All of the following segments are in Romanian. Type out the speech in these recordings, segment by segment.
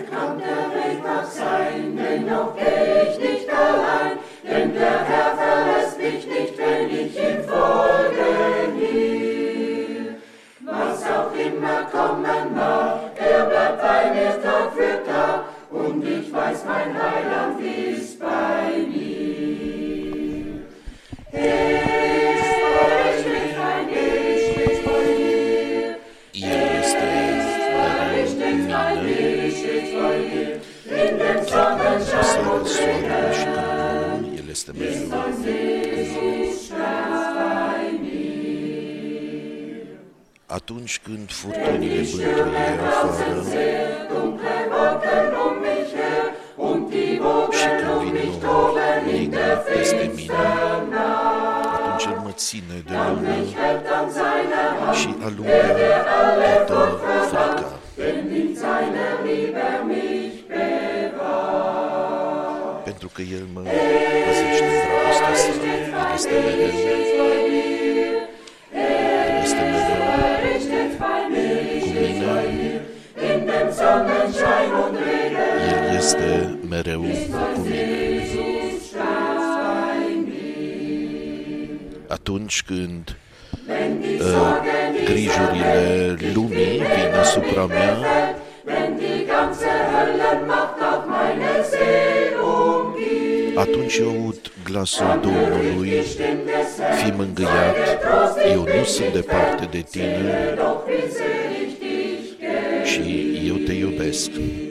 kann der Weg noch sein, dennoch geh ich nicht allein, denn der Herr verlässt mich nicht, wenn ich ihm folgen will. Was auch immer kommen mag, er bleibt bei mir Tag für Tag, und ich weiß, mein Heiland ist bei mir. Er ist bei mir. El este mereu In dem Sonnenschein soarele și când plouă, El este mereu. Atunci când furtunile bântuie afară și când vin nori negri peste mine, atunci El mă ține de mână și alungă toată frica. Pentru că El mă păzește în dragostea sa, El este mereu cu mine, El este mereu cu mine. Atunci când grijurile lumii vin asupra mea, atunci eu aud glasul Domnului, fii mângâiat, eu nu sunt departe de tine și eu te iubesc.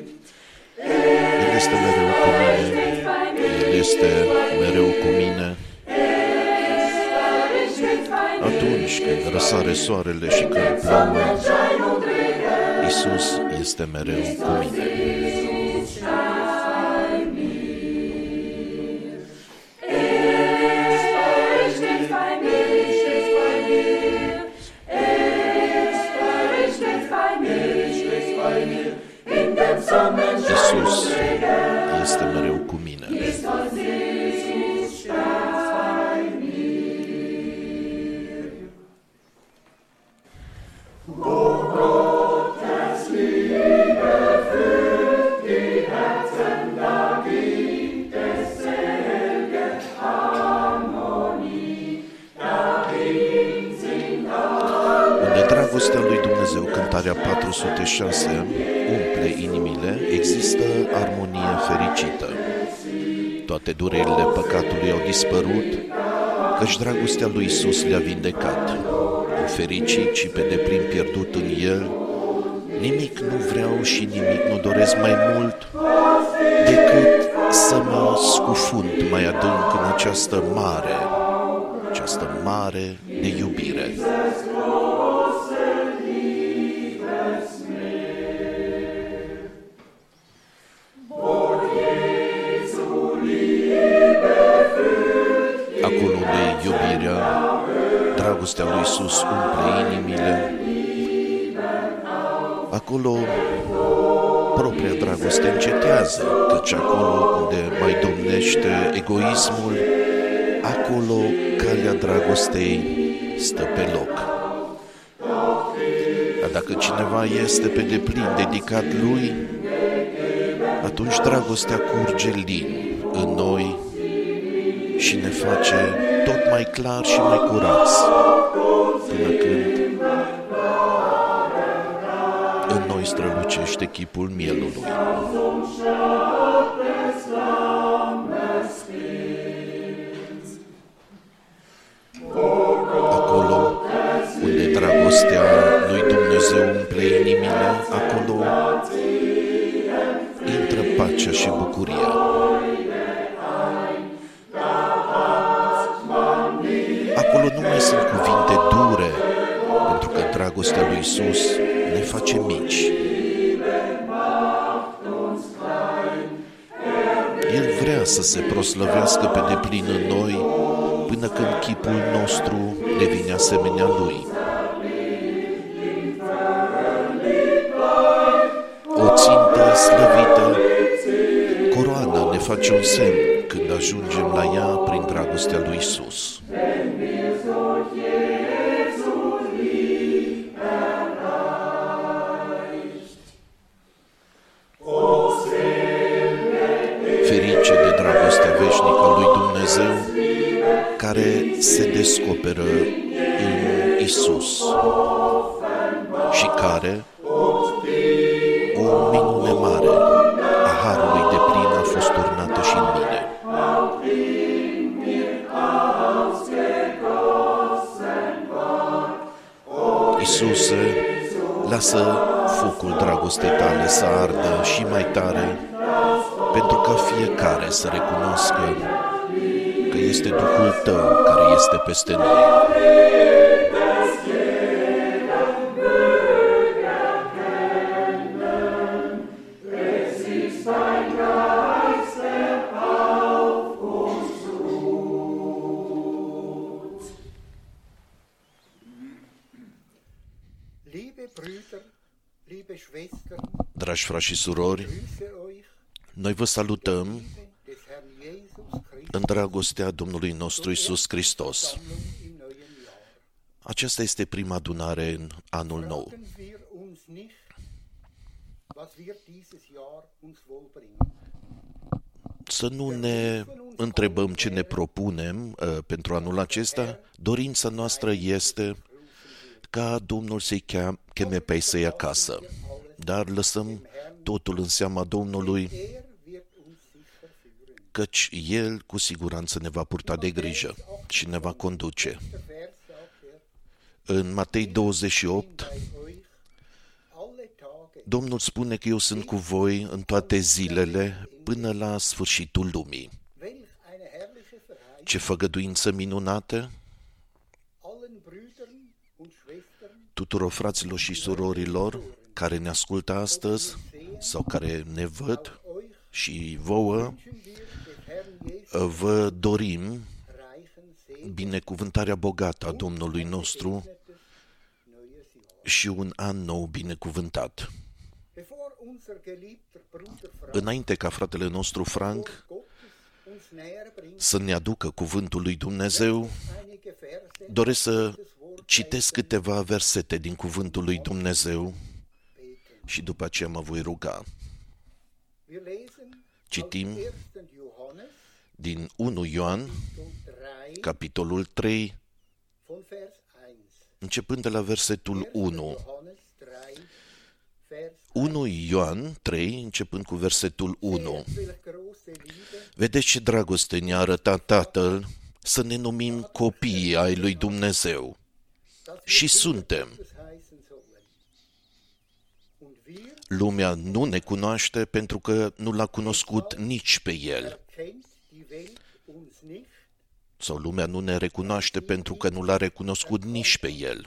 El este mereu cu mine, El este mereu cu mine. Atunci când răsare soarele și când plouă, Iisus este mereu cu mine. Iisus este mereu cu mine. Dragostea lui Dumnezeu, cântarea 406, umple inimile, există armonie fericită. Toate durerile păcatului au dispărut, căci dragostea lui Iisus le-a vindecat. Un fericit și pe deplin pierdut în El, nimic nu vreau și nimic nu doresc mai mult decât să mă scufund mai adânc în această mare de iubire. Acolo unde iubirea, dragostea lui Iisus umple inimile, acolo propria dragoste încetează, căci acolo unde mai domnește egoismul, acolo calea dragostei stă pe loc. Dar dacă cineva este pe deplin dedicat lui, atunci dragostea curge lin în noi și ne face tot mai clar și mai curați, până când în noi strălucește chipul mielului. Acolo unde dragostea lui Dumnezeu umple inimile, acolo intră pacea și bucuria. Acolo nu mai sunt cuvinte dure, pentru că dragostea lui Iisus ne face mici. El vrea să se proslăvească pe deplin în noi, până când chipul nostru devine asemenea Lui. O țintă slăvită, coroana ne face un semn când ajungem la ea prin dragostea lui Iisus. se descoperă în Isus și care, o minune mare a harului de plin a fost turnată și în mine. Iisuse, lasă focul dragostei tale să ardă și mai tare, pentru ca fiecare să recunoască că este Duhul Tău care este peste noi. Dragi frați și surori, noi vă salutăm în dragostea Domnului nostru Iisus Hristos. Aceasta este prima adunare în anul nou. Să nu ne întrebăm ce ne propunem pentru anul acesta. Dorința noastră este ca Domnul să-i cheme pe ei să-i acasă. Dar lăsăm totul în seama Domnului, căci El cu siguranță ne va purta de grijă și ne va conduce. În Matei 28, Domnul spune că eu sunt cu voi în toate zilele până la sfârșitul lumii. Ce făgăduință minunată! Tuturor fraților și surorilor care ne ascultă astăzi sau care ne văd și vouă, vă dorim binecuvântarea bogată a Domnului nostru și un an nou binecuvântat. Înainte ca fratele nostru Frank să ne aducă cuvântul lui Dumnezeu, doresc să citesc câteva versete din cuvântul lui Dumnezeu și după aceea mă voi ruga. Citim din 1 Ioan, capitolul 3, începând de la versetul 1. 1 Ioan 3, începând cu versetul 1. Vedeți ce dragoste ne-a arătat Tatăl să ne numim copii ai lui Dumnezeu. Și suntem. Lumea nu ne cunoaște pentru că nu l-a cunoscut nici pe El. Sau lumea nu ne recunoaște pentru că nu l-a recunoscut nici pe El.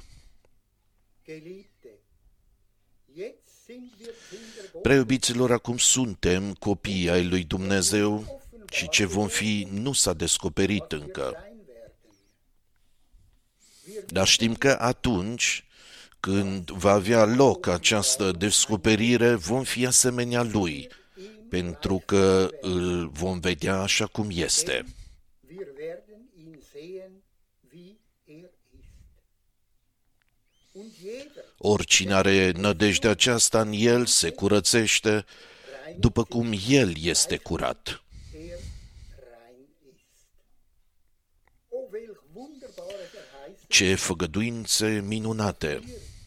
Preiubiților, acum suntem copii ai lui Dumnezeu și ce vom fi nu s-a descoperit încă. Dar știm că atunci când va avea loc această descoperire, vom fi asemenea Lui, pentru că îl vom vedea așa cum este. Oricine are nădejdea aceasta în El se curățește, după cum El este curat. Ce făgăduințe minunate!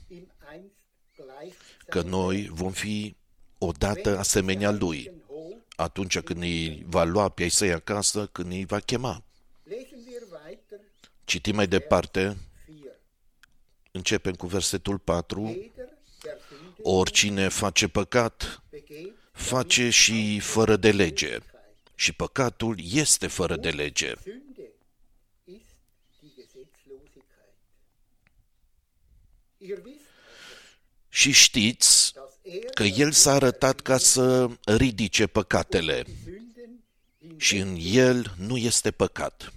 Că noi vom fi odată asemenea Lui, atunci când îi va lua pe ai săi acasă, când îi va chema. Citim mai departe, începem cu versetul 4. Oricine face păcat, face și fără de lege. Și păcatul este fără de lege. Și știți că El s-a arătat ca să ridice păcatele și în El nu este păcat.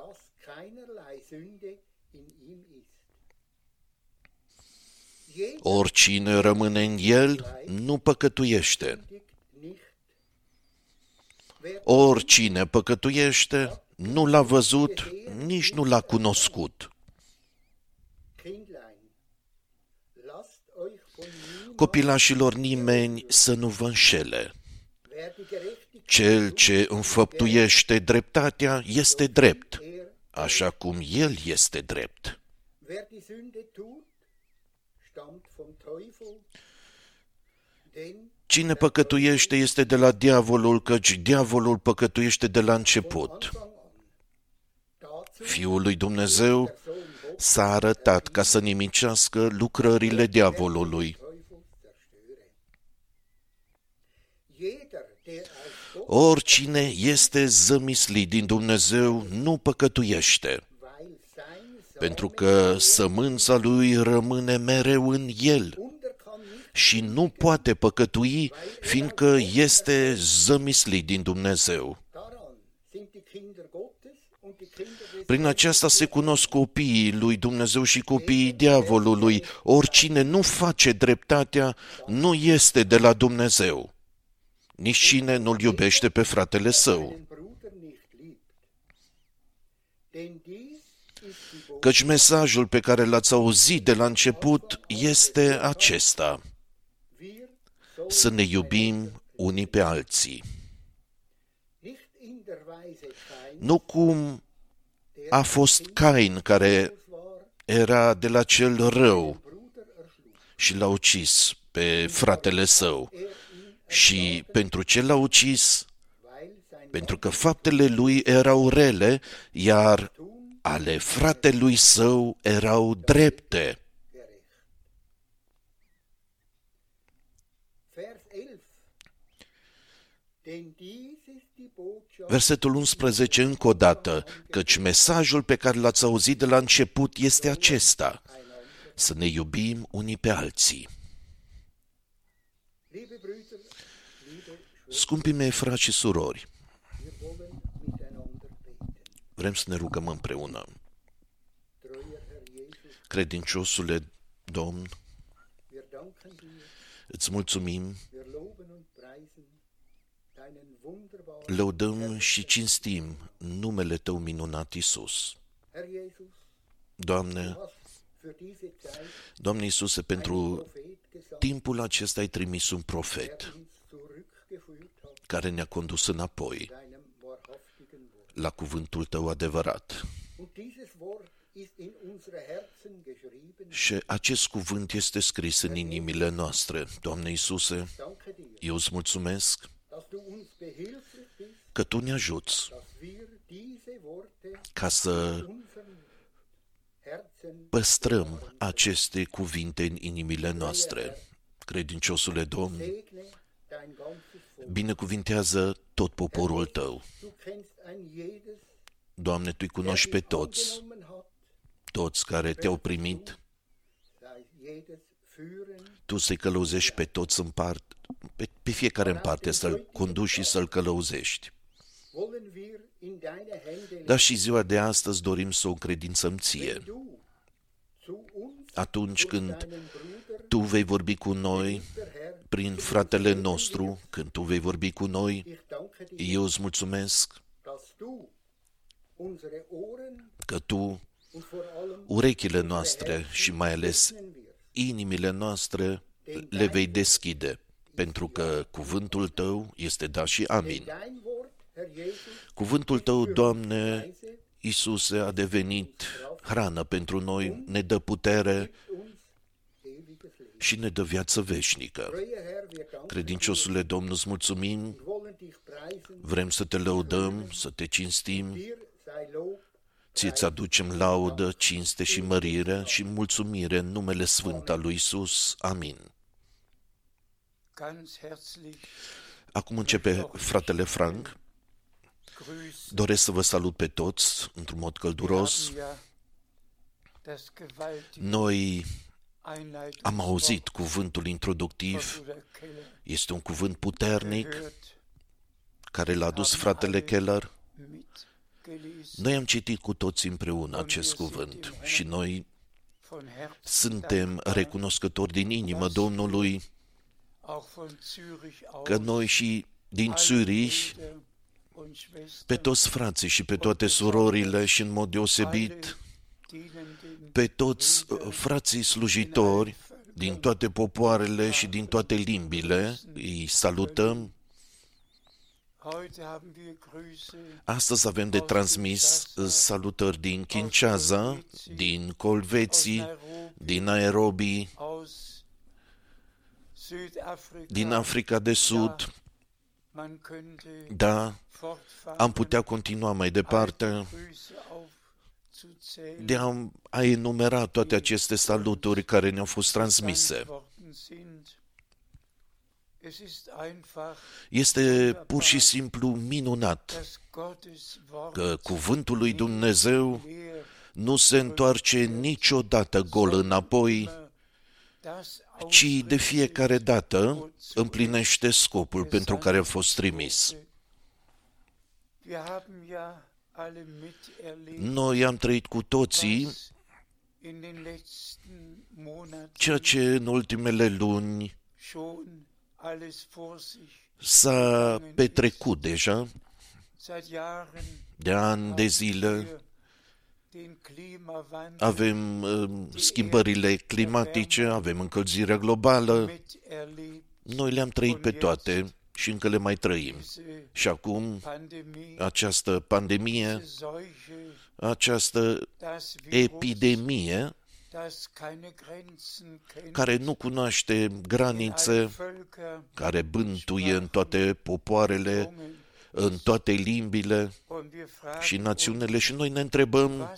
Oricine rămâne în El nu păcătuiește. Oricine păcătuiește nu l-a văzut, nici nu l-a cunoscut. Copilașilor, nimeni să nu vă înșele. Cel ce înfăptuiește dreptatea este drept, așa cum El este drept. Wer die Sünde tut, stammt vom Teufel, denn Cine păcătuiește este de la diavolul, căci diavolul păcătuiește de la început. Anfang an. Dazu Fiul lui Dumnezeu s-a arătat ca să nimicească lucrările diavolului. Teufel zerstöre. Jeder, der aus Gott, Oricine este zămislit din Dumnezeu nu păcătuiește, weil sein pentru că sămânța lui rămâne mereu în el Wunder kann nicht și nu poate păcătui, fiindcă este zămislit din Dumnezeu. daran sind die Kinder Gottes und die Kinder des Prin aceasta se cunosc copiii lui Dumnezeu și copiii diavolului. Oricine nu face dreptatea nu este de la Dumnezeu. Nici cine nu-l iubește pe fratele său. seinen Bruder nicht liebt. Denn dies ist die Botschaft, Căci mesajul pe care l-ați auzit de la început este acesta: wir sollen să ne iubim unii pe alții. nicht in der Weise Kain, Nu cum a fost Cain, care war, era de la cel rău Bruder erschlug. și l-a ucis pe fratele său. Ihn, Și pentru ce l-a ucis? weil sein Pentru că faptele lui erau rele, iar ale fratelui său erau drepte. gerecht. Vers 11. Denn dies ist die Botschaft, Versetul 11 încă o dată, căci mesajul pe care l-ați auzit de la început este acesta: să ne iubim unii pe alții. liebe Brüder, liebe Schwestern, Scumpii mei frați și surori, wir wollen miteinander beten. vrem să ne rugăm împreună. Treuer Herr Jesus, Credinciosule Domn, wir danken dir, îți mulțumim, wir loben und preisen deinen wunderbaren lăudăm și cinstim numele Tău minunat, Iisus. Herr Jesus, Doamne, du hast für diese Zeit Doamne Iisuse, pentru Prophet gesandt, timpul acesta ai trimis un profet der uns zurückgeführt hat care ne-a condus înapoi deinem wahrhaftigen Wort. la cuvântul Tău adevărat. Und dieses Wort ist in unsere Herzen geschrieben. Și acest cuvânt este scris în inimile noastre. Doamne Iisuse, Danke dir, eu îți mulțumesc dass du uns behilflich bist, că Tu ne ajuți dass wir diese Worte ca să in unseren Herzen păstrăm aceste cuvinte în inimile noastre. Credinciosule Domn, segne dein ganzes Volk. binecuvintează tot poporul Tău. Du kennst ein jedes, Doamne, Tu-i cunoști pe toți, angenommen hat, toți care Te-au primit, sei jedes führen, Tu să-i călăuzești pe toți în parte, pe fiecare în parte, să-l conduci și să-l călăuzești. wollen wir in deine Hände Dar și ziua de astăzi dorim să o credințăm Ție. legen. Du zu uns Atunci când deinen Bruder, Tu vei vorbi cu noi, der Herr, prin fratele nostru, când Tu vei vorbi cu noi, ich danke dir, eu îți mulțumesc dass du unsere Ohren că Tu, und vor allem urechile noastre și mai ales öffnen wirst. inimile noastre le vei deschide, pentru că cuvântul Tău este da și amin. Dein Wort, Herr Jesus, Cuvântul Tău, Doamne, Weise Iisuse, a devenit hrană pentru noi, ne dă putere uns ewiges Leben. și ne dă viață veșnică. Treuer Herr, wir danken Credinciosule Domn, îți mulțumim, und wollen dich preisen. vrem să Te lăudăm, să Te cinstim, Dir sei Lob, Ție-ți aducem laudă, cinste și mărire și mulțumire în numele Sfânt al lui Iisus. Amin. Ganz herzlich Acum începe fratele Frank. grüßen. Doresc să vă salut pe toți într-un mod călduros. Wir haben ja das gewaltige Noi am Einleitungswort auzit cuvântul von introductiv, Bruder Keller este un cuvânt puternic gehört, care l-a adus fratele Keller. mitgelesen. Noi am citit cu toții împreună acest cuvânt și noi Von Herzen suntem dankbar, recunoscători din inimă Domnului auch von Zürich aus, că noi și din alle Zürich, Brüder und Schwestern, pe toți frații și pe toate surorile și în mod deosebit pe toți frații slujitori din toate popoarele și din toate limbile, îi salutăm Astăzi avem de transmis salutări din Kinshasa, din Colveții, din Nairobi, din Africa de Sud. Da, am putea continua mai departe de a enumera toate aceste saluturi care ne-au fost transmise. Este pur și simplu minunat că cuvântul lui Dumnezeu nu se întoarce niciodată gol înapoi, ci de fiecare dată împlinește scopul pentru care a fost trimis. Noi am trăit cu toții ceea ce în ultimele luni s-a petrecut deja, de ani de zile. Avem schimbările climatice, avem încălzirea globală. Noi le-am trăit pe toate și încă le mai trăim. Și acum această pandemie, această epidemie care nu cunoaște granițe, care bântuie în toate popoarele, în toate limbile și națiunile, și noi ne întrebăm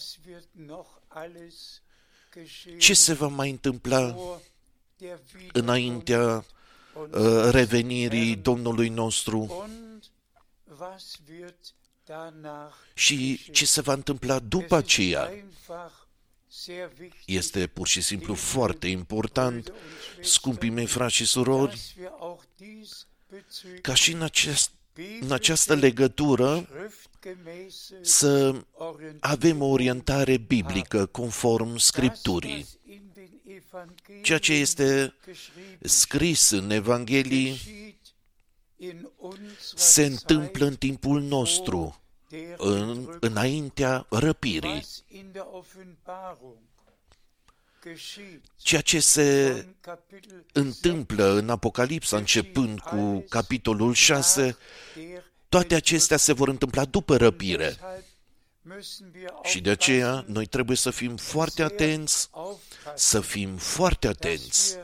ce se va mai întâmpla înaintea revenirii Domnului nostru și ce se va întâmpla după aceea. Este pur și simplu foarte important, scumpii mei frați și surori, ca și în această legătură să avem o orientare biblică conform Scripturii. Ceea ce este scris în Evanghelii se întâmplă în timpul nostru, înaintea răpirii. Ceea ce se întâmplă în Apocalipsa, începând cu capitolul 6, toate acestea se vor întâmpla după răpire. Și de aceea noi trebuie să fim foarte atenți,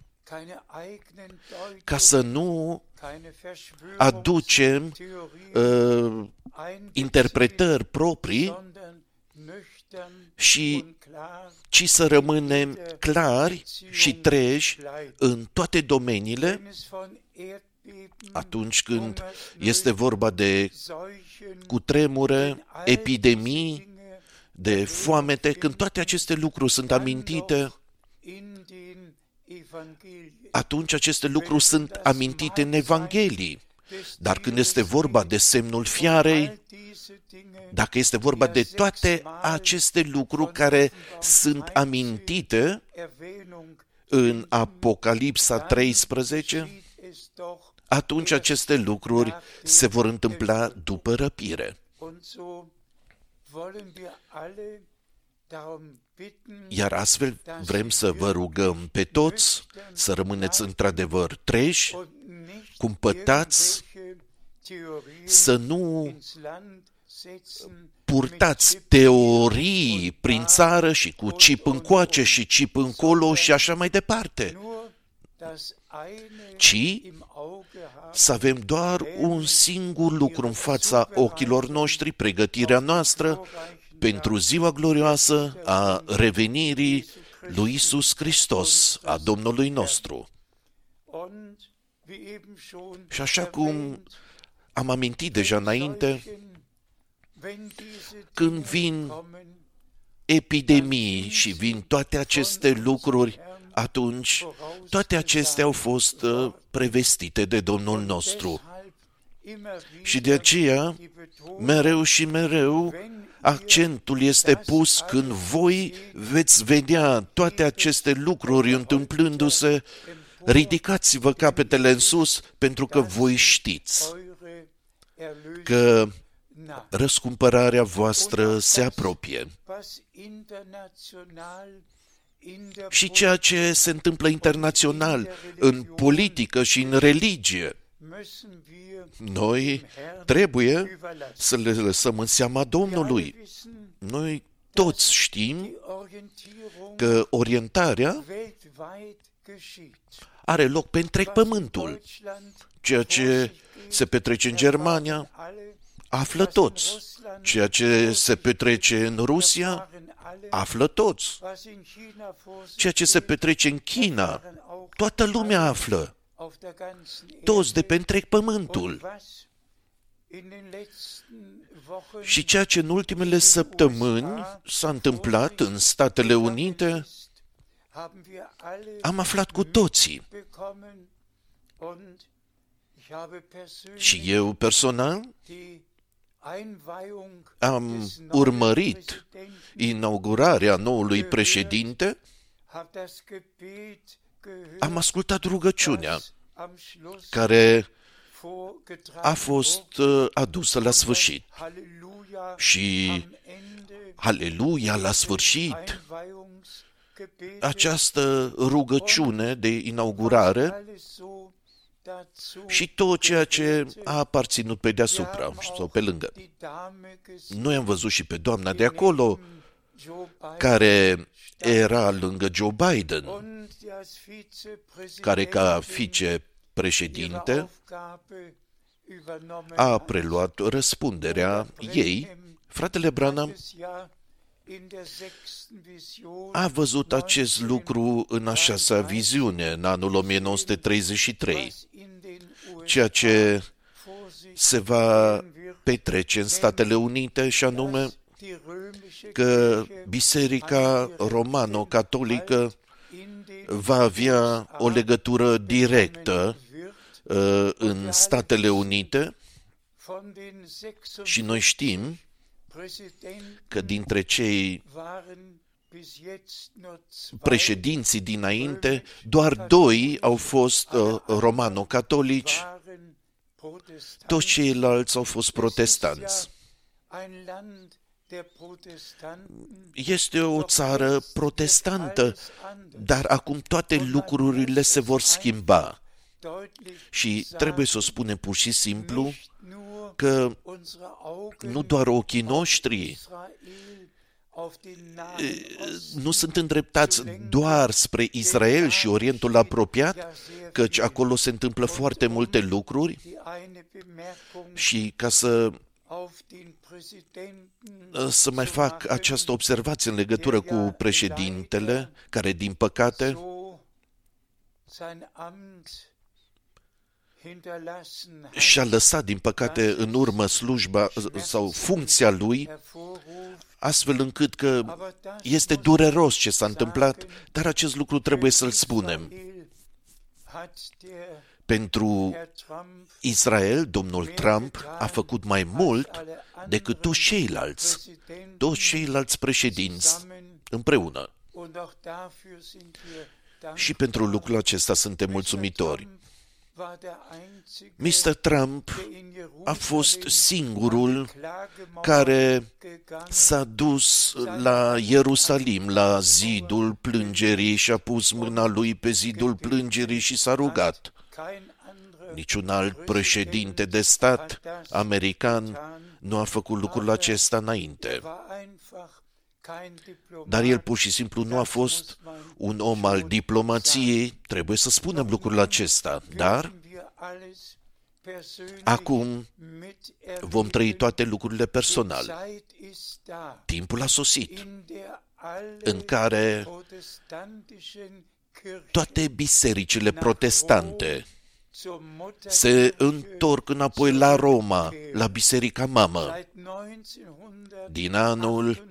ca să nu aducem interpretări proprii, ci să rămânem clari și treji în toate domeniile atunci când este vorba de cutremure, epidemii, de foamete, când toate aceste lucruri sunt amintite, atunci aceste lucruri sunt amintite în Evanghelii. Dar când este vorba de semnul fiarei, dacă este vorba de toate aceste lucruri care sunt amintite în Apocalipsa 13, atunci aceste lucruri se vor întâmpla după răpire. Iar astfel vrem să vă rugăm pe toți să rămâneți într-adevăr treji, cumpătați, să nu purtați teorii prin țară și cu cip încoace și cip încolo și așa mai departe, ci să avem doar un singur lucru în fața ochilor noștri, pregătirea noastră pentru ziua glorioasă a revenirii lui Iisus Hristos, a Domnului nostru. Și așa cum am amintit deja înainte, când vin epidemii și vin toate aceste lucruri, atunci toate acestea au fost prevestite de Domnul nostru. Și de aceea, mereu și mereu, accentul este pus când voi veți vedea toate aceste lucruri întâmplându-se, ridicați-vă capetele în sus, pentru că voi știți că răscumpărarea voastră se apropie. Și ceea ce se întâmplă internațional, în politică și în religie, müssen wir Noi dem Herrn trebuie überlassen. să le lăsăm în seama Wir alle Domnului. wissen, Noi toți știm die Orientierung că orientarea weltweit geschieht. are loc pe întreg Was in pământul. Deutschland Ceea ce se petrece în Germania, erfahren alle, află was in toți. Russland Ceea ce se petrece în Rusia, erfahren alle, află toți. was in China vor sich Ceea ce se geht, petrece în China, erfahren auch toată lumea află. auf der ganzen Toți de pe Erde. întreg pământul. Und was in den letzten Wochen Și ceea ce în ultimele săptămâni s-a întâmplat în Statele Unite, haben wir alle am aflat cu toții. bekommen und ich habe persönlich Și eu personal die Einweihung am des neuen urmărit Präsidenten, inaugurarea noului președinte, habe das Gebet gehört, am ascultat rugăciunea das am Schluss care vorgetragen a fost wurde. adusă la sfârșit. Halleluja Și am Ende Haleluia, la sfârșit, Einweihungsgebet această rugăciune de inaugurare alles so dazu și tot ceea ce gehörte. a aparținut pe Wir deasupra haben sau auch pe lângă. die Dame gesehen, Noi am văzut și pe doamna die de acolo, neben Joe Biden care era lângă Joe Biden, und die als Vizepräsidentin care ca ihre vicepreședinte Aufgabe übernommen a hat. preluat răspunderea ei. Fratele Branham Das ja in der sechsten Vision a văzut acest lucru în a șasea viziune, în anul 1933, was in den ceea USA ce vor sich se va sehen wird, petrece în Statele Unite, și anume dass die römische că Kirche Biserica Romano-Catolică in den va avea o legătură directă wird în Statele Unite von den și noi 56 știm Präsidenten că dintre cei waren bis jetzt nur zwei președinții dinainte, doar 2 au fost romano-catolici, waren Protestanten. toți ceilalți au fost protestanți. Ein Land der Protestanten, Este o țară protestantă, dar acum toate lucrurile se vor schimba deutlich și trebuie să o spunem pur și simplu nicht nur că unsere Augen nu doar ochii noștri Israel auf den Nahen Osten, nu sunt îndreptați doar spre Israel și Orientul apropiat, căci acolo se întâmplă foarte multe lucruri, die eine Bemerkung și ca să auf den Präsidenten să mai fac această observație în legătură cu președintele, care din păcate so sein Amt hinterlassen hat, și-a lăsat din păcate în urmă slujba sau funcția lui, hervorruft, astfel încât că aber das este muss dureros ce s-a întâmplat, dar acest lucru trebuie să-l spunem. Israel hat der Pentru Herr Trump Israel, domnul Trump a făcut mai mult decât toți ceilalți președinți împreună. und auch dafür sind wir dankbar. Și pentru lucrul acesta suntem mulțumitori. Trump war der einzige, Mr. Trump der in a fost Jerusalem singurul Klagemauer care gegangen s-a dus la Ierusalim, la zidul plângerii, și a pus mâna lui pe zidul plângerii și s-a rugat. kein anderer Niciun alt președinte de stat american nu a făcut lucrul acesta înainte. war einfach kein Diplomat. Dar el pur și simplu nu a fost un om al diplomației, trebuie să spunem lucrul acesta. Dar Wir alles persönlich acum miterleben. vom trăi toate lucrurile Die personal. Zeit ist da, Timpul a sosit in der alle în care protestantischen Kirchen toate bisericile protestante zur Mutter se întorc înapoi la Roma, la biserica mamă. seit 1948 Din anul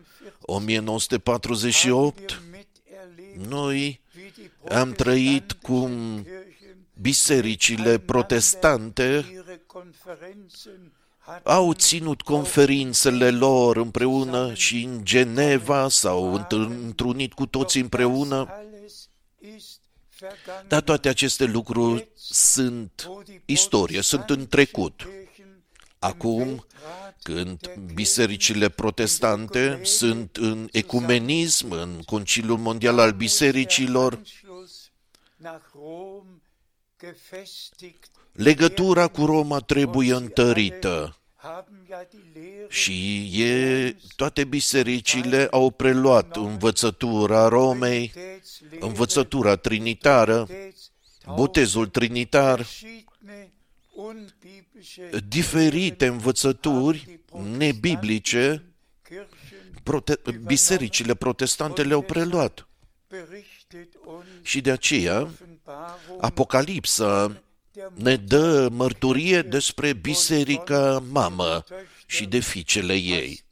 1948, wir miterlebt, noi wie die am trăit cum Kirchen bisericile protestante ihre Konferenzen au ținut conferințele lor împreună și în Geneva s-au întrunit cu toții împreună, alles ist vergangen. dar toate aceste lucruri sunt istorie, sunt în trecut. Acum, când bisericile protestante sunt în ecumenism, în Conciliul Mondial al Bisericilor, Nach Rom Legătura cu Roma trebuie întărită. Și toate bisericile au preluat învățătura Romei, învățătura trinitară, botezul trinitar, diferite învățături nebiblice, bisericile protestante le-au preluat. Și de aceea, Apocalipsa ne dă mărturie despre biserica mamă și de fiicele ei,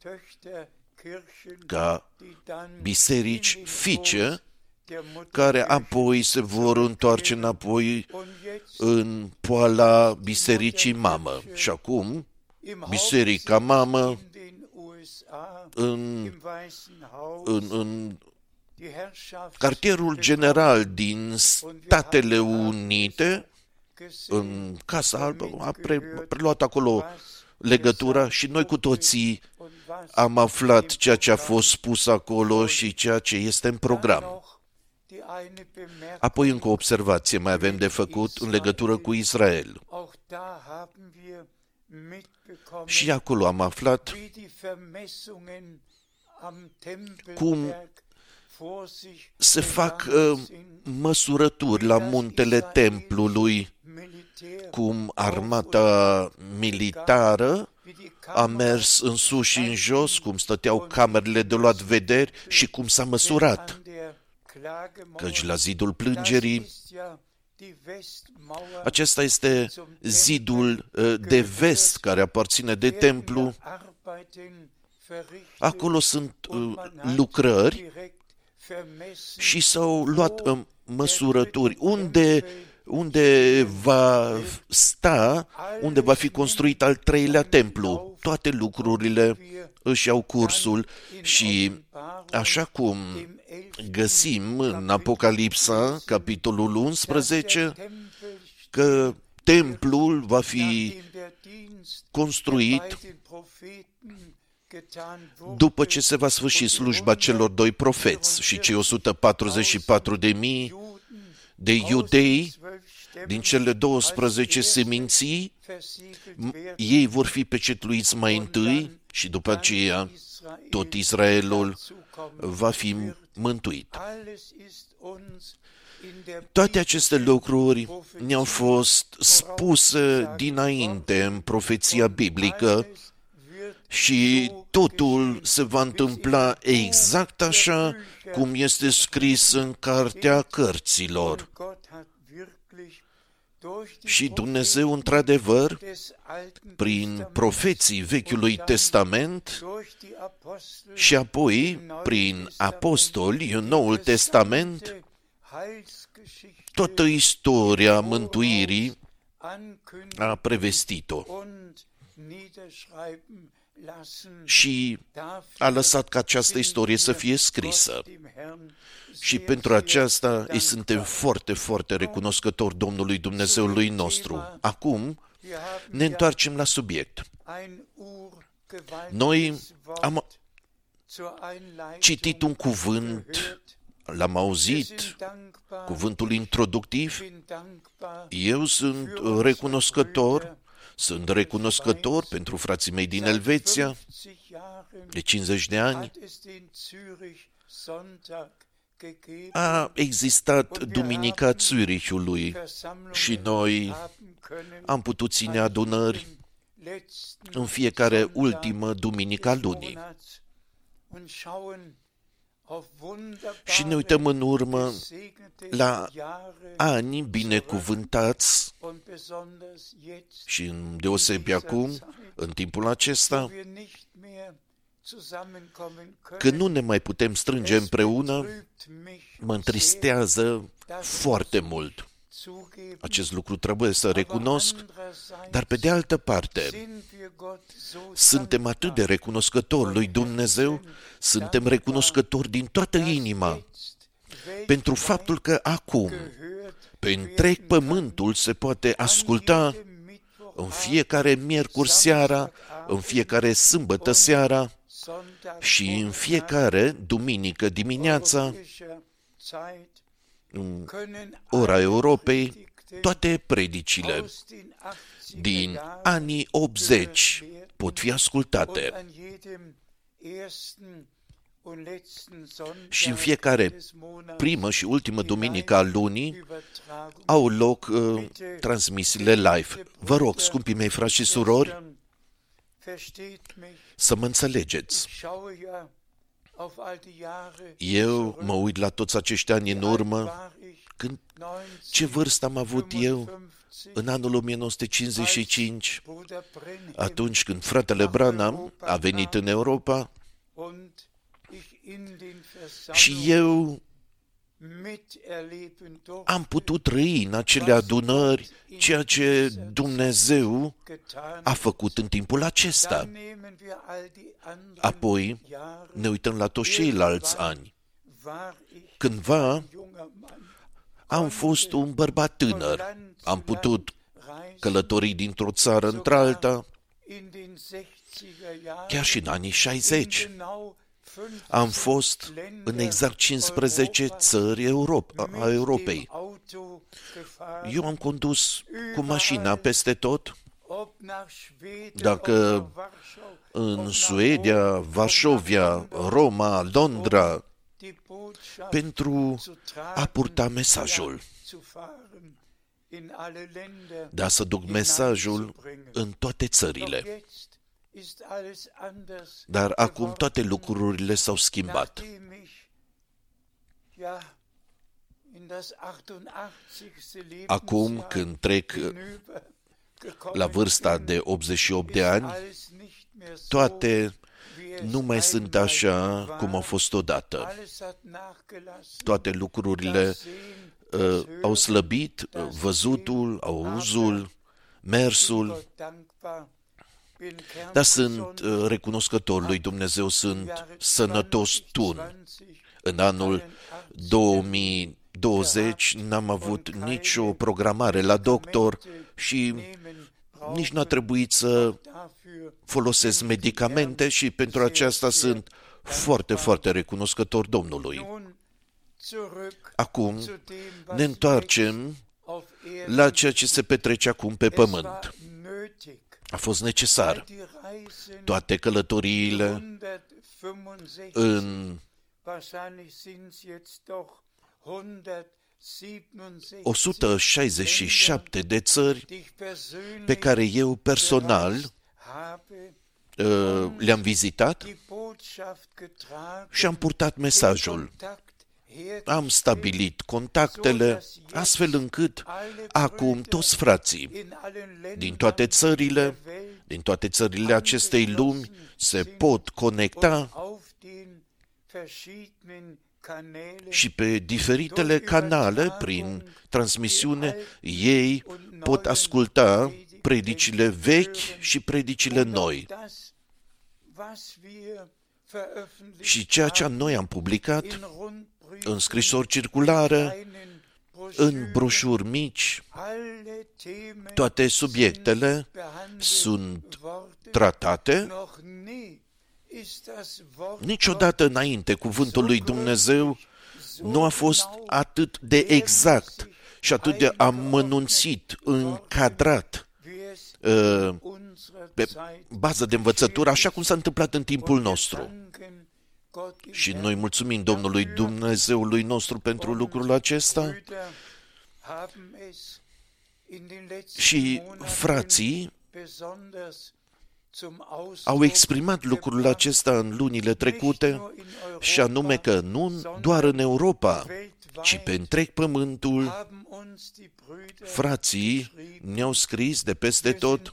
ca biserici fiice, care apoi se vor întoarce înapoi în poala bisericii mamă. Și acum, biserica mamă în cartierul general din Statele Unite, în Casa Albă, a preluat acolo legătura și noi cu toții am aflat ceea ce a fost spus acolo și ceea ce este în program. Apoi încă o observație mai avem de făcut în legătură cu Israel. Și acolo am aflat cum se fac măsurături la muntele templului, cum armata militară a mers în sus și în jos, cum stăteau camerele de luat vederi și cum s-a măsurat. Căci la zidul plângerii, acesta este zidul de vest care aparține de templu. Acolo sunt lucrări și s-au luat măsurături. Unde va sta, unde va fi construit al treilea templu. Toate lucrurile își iau cursul și așa cum găsim în Apocalipsa, capitolul 11, că templul va fi construit după ce se va sfârși slujba celor doi profeți și cei 144.000 de iudei din cele 12 seminții, ei vor fi pecetluiți mai întâi și după aceea tot Israelul va fi mântuit. Toate aceste lucruri ne-au fost spuse dinainte în profeția biblică și totul se va întâmpla exact așa cum este scris în Cartea Cărților. Și Dumnezeu, într-adevăr, prin profeții Vechiului Testament și apoi prin apostoli în Noul Testament, toată istoria mântuirii a prevestit-o și a lăsat ca această istorie să fie scrisă. Și pentru aceasta îi suntem foarte, foarte recunoscători Domnului Dumnezeului nostru. Acum ne întoarcem la subiect. Noi am citit un cuvânt, l-am auzit, cuvântul introductiv. Eu sunt recunoscător pentru frații mei din Elveția, de 50 de ani. A existat Duminica Zürichului și noi am putut ține adunări în fiecare ultimă duminică a lunii. Și ne uităm în urmă la ani binecuvântați și îndeosebi acum, în timpul acesta, când nu ne mai putem strânge împreună, mă întristează foarte mult. Acest lucru trebuie să recunosc, dar pe de altă parte, suntem atât de recunoscători lui Dumnezeu, suntem recunoscători din toată inima pentru faptul că acum, pe întreg pământul se poate asculta în fiecare miercuri seara, în fiecare sâmbătă seara și în fiecare duminică dimineața, în ora Europei, Toate predicile din anii 80 pot fi ascultate și în fiecare primă și ultimă duminică a lunii au loc transmisiile live. Vă rog, scumpii mei frați și surori, să mă înțelegeți. Eu mă uit la toți acești ani în urmă, ce vârstă am avut eu în anul 1955, atunci când fratele Branham a venit în Europa și eu am putut trăi în acele adunări ceea ce Dumnezeu a făcut în timpul acesta. Apoi ne uităm la toți ceilalți ani. Cândva am fost un bărbat tânăr, am putut călători dintr-o țară într-alta, chiar și în anii 60. Am fost în exact 15 țări a Europei. Eu am condus cu mașina peste tot, dacă în Suedia, Varșovia, Roma, Londra, pentru a purta mesajul. Dar să duc mesajul în toate țările. Dar acum toate lucrurile s-au schimbat. Acum, când trec la vârsta de 88 de ani, toate nu mai sunt așa cum au fost odată. Toate lucrurile au slăbit, văzutul, auzul, mersul, dar sunt recunoscător lui Dumnezeu, sunt sănătos tun. În anul 2020 n-am avut nicio programare la doctor și nici n-a trebuit să folosesc medicamente și pentru aceasta sunt foarte, foarte recunoscător Domnului. Acum ne întoarcem la ceea ce se petrece acum pe pământ. A fost necesar. Toate călătoriile în 167 de țări pe care eu personal le-am vizitat și am purtat mesajul. Am stabilit contactele astfel încât acum toți frații din toate țările acestei lumi se pot conecta și pe diferitele canale, prin transmisiune, ei pot asculta predicile vechi și predicile noi. Și ceea ce noi am publicat în scrisori circulare, în broșuri mici, toate subiectele sunt tratate. Niciodată înainte cuvântul lui Dumnezeu nu a fost atât de exact și atât de amănunțit, încadrat pe bază de învățătură, așa cum s-a întâmplat în timpul nostru. Și noi mulțumim Domnului Dumnezeului nostru pentru lucrul acesta. Și frații au exprimat lucrul acesta în lunile trecute, și anume că nu doar în Europa, ci pe întreg pământul, frații ne-au scris de peste tot.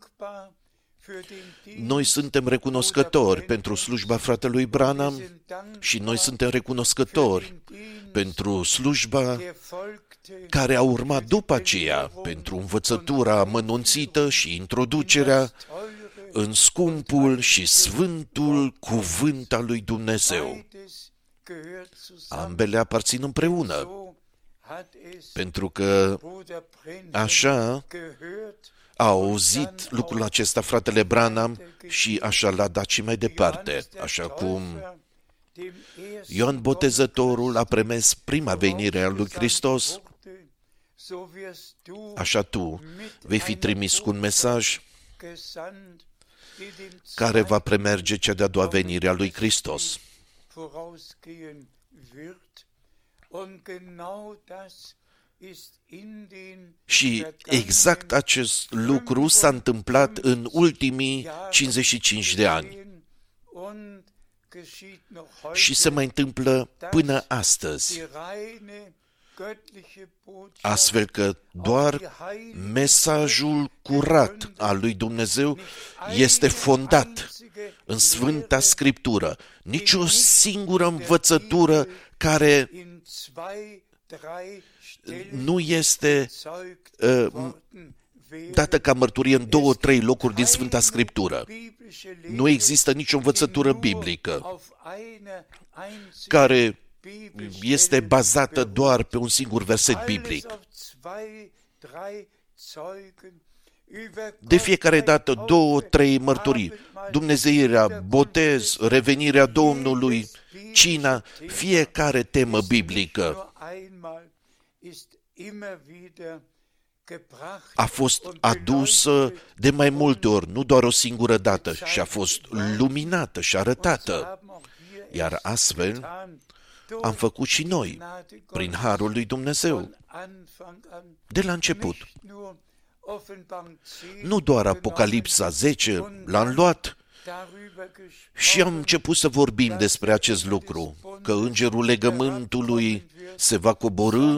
Noi suntem recunoscători pentru slujba fratelui Branham și noi suntem recunoscători pentru slujba care a urmat după aceea, pentru învățătura amănunțită și introducerea în scumpul și sfântul cuvânt al lui Dumnezeu. Ambele aparțin împreună, pentru că așa a auzit lucrul acesta fratele Branham și așa l-a dat și mai departe, așa cum Ioan Botezătorul a premis prima venire a lui Hristos, așa tu vei fi trimis cu un mesaj care va premerge cea de-a doua venire a lui Hristos. Și exact acest lucru s-a întâmplat în ultimii 55 de ani. Și se mai întâmplă până astăzi. Astfel că doar mesajul curat al lui Dumnezeu este fondat în Sfânta Scriptură. Nici o singură învățătură care nu este dată ca mărturie în 2-3 locuri din Sfânta Scriptură. Nu există nicio învățătură biblică care este bazată doar pe un singur verset biblic. De fiecare dată 2-3 mărturii. Dumnezeirea, botez, revenirea Domnului, cina, fiecare temă biblică a fost adusă de mai multe ori, nu doar o singură dată, și a fost luminată și arătată. Iar astfel am făcut și noi, prin harul lui Dumnezeu, de la început. Nu doar Apocalipsa 10 l-am luat și am început să vorbim despre acest lucru, că îngerul legământului se va coborî,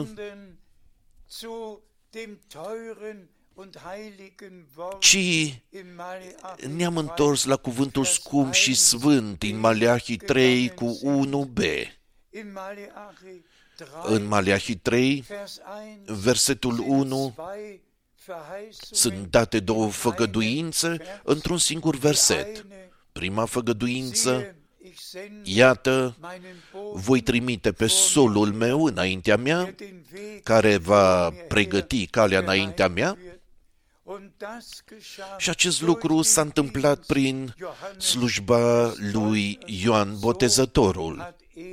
ci ne-am întors la cuvântul scump și sfânt din Maleahi 3 cu 1b. În Maleahi 3, versetul 1, sunt date două făgăduințe într-un singur verset. Prima făgăduință: iată, voi trimite pe solul meu înaintea mea, care va pregăti calea înaintea mea. Și acest lucru s-a întâmplat prin slujba lui Ioan Botezătorul.